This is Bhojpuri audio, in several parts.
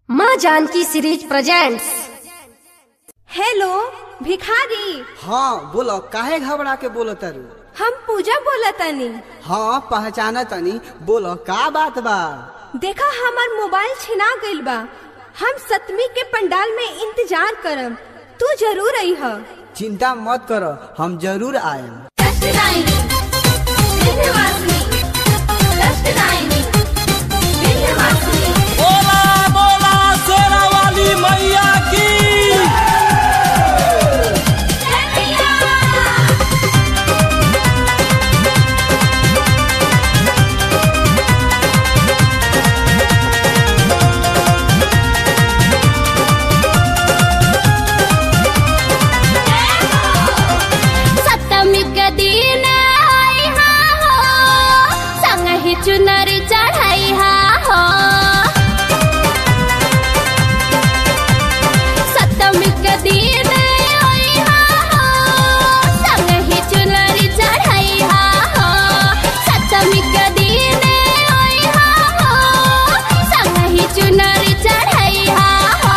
माँ जानकी सीरीज प्रेजेंट्स। हेलो भिखारी। हाँ बोलो, काहे घबरा के बोलो तारू? हम पूजा बोला तनी। हाँ पहचाना तनी, बोलो का बात बा? देखा हमार मोबाइल छिना गइल बा। हम सतमी के पंडाल में इंतजार करम, तू जरूर आई ह। चिंता मत करो, हम जरूर आएम। बोला बोला शेरा वाली मैया की। सप्तमी के दिन आई हा हो, संग ही चुनरी चढ़ाई हा हो। सप्तमी के दिन आई हा हो, संग ही चुनरी चढ़ाई हा हो। सप्तमी के दिन आई हा हो, संग ही चुनरी चढ़ाई हा हो।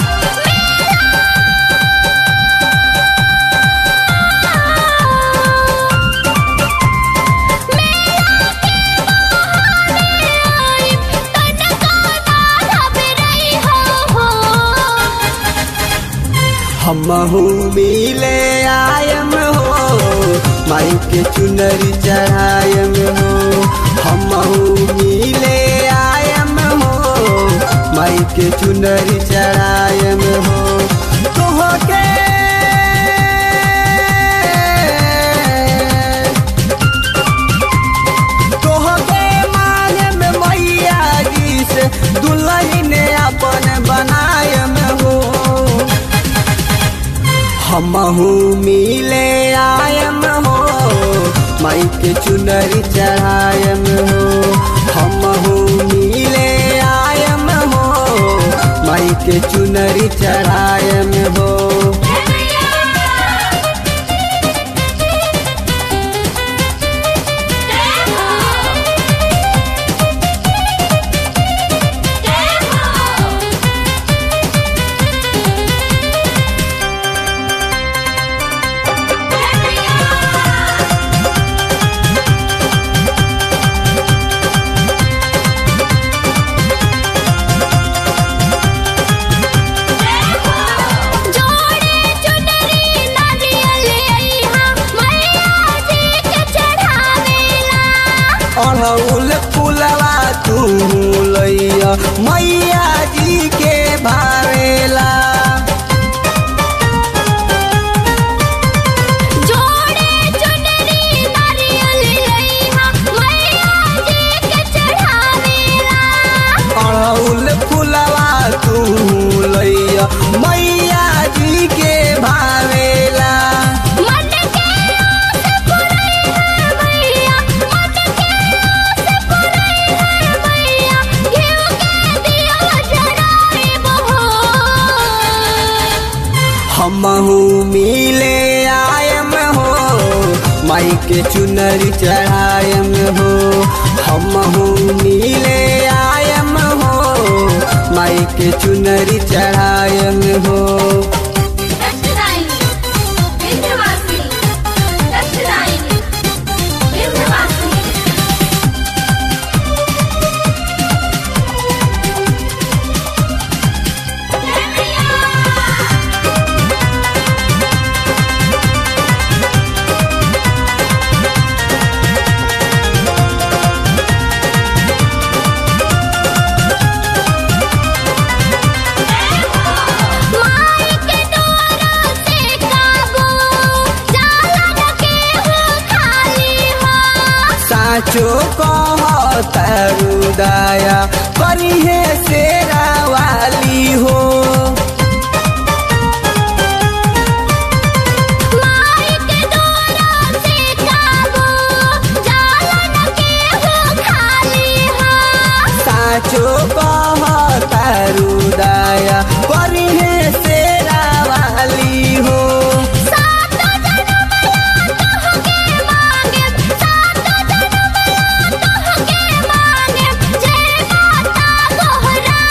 हमहू मिले आयम हो, माई के चुनरी चढ़ायम हो। हमहू मिले आयम हो, माई के चुनरी चढ़ायम हो। तोहके मांगे में मैया जी से दुल्हन अपन बनायम हो। हमहू मिले आयम हो, माई के चुनरी चढ़ायम हो। हमहू मिले आयम हो, माई के चुनरी चढ़ायम हो। अड़हुल फुलवा तू लैया मैया जी के भावेला। जोड़े चुनरी नारियल लइहा मैया जी के चढ़ावेला। अड़हुल फुलवा तू लैया मैया जी के भावेला। मन के आस पुरई है मैया, मन के आस पुरई है मैया। घिउ के दिया जराइब हो। हमहू मिले आयम हो, माई के चुनरी चढ़ायम हो। हमहू मिले आयम हो, माई के चुनरी चढ़ायम हो। माई के डोरा से काबू जाला न केहू खाली हो। साचो कह तारू दया करिहे शेरा वाली हो। माई के डोरा से काबू जाला न केहू खाली हो। साचो कह तारू दया करिहे शेरा वाली हो। सात जन्म ला तोहके मांगे, सात जन्म ला तोहके मांगे। जय माता तोहरा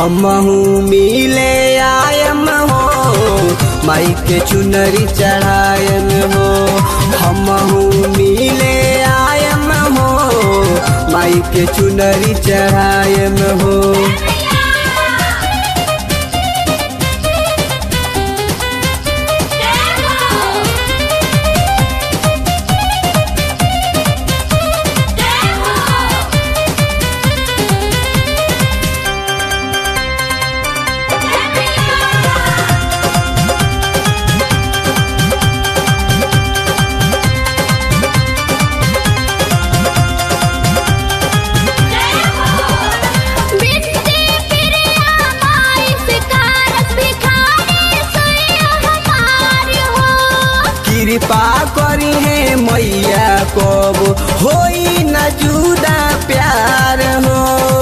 हमहू मिले आयम हो माई के चुनरी चढ़ायम हो। हमहू मिले आयम हो माई के चुनरी चढ़ायम हो। कृपा करी है मैया कब होई न जुदा प्यार हो।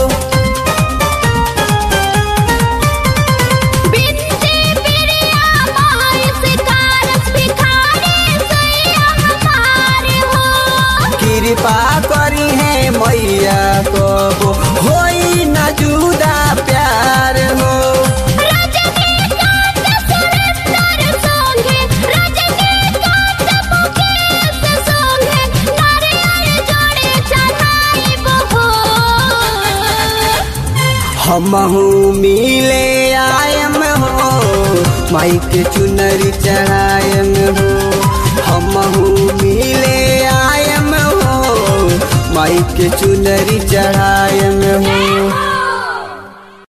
कृपा करी है मैया कब होई न जुदा प्यार हो। हमहू मिले आयम हो माई के चुनरी चढ़ायम हो। हमहू मिले आयम हो माई के चुनरी चढ़ायम हो।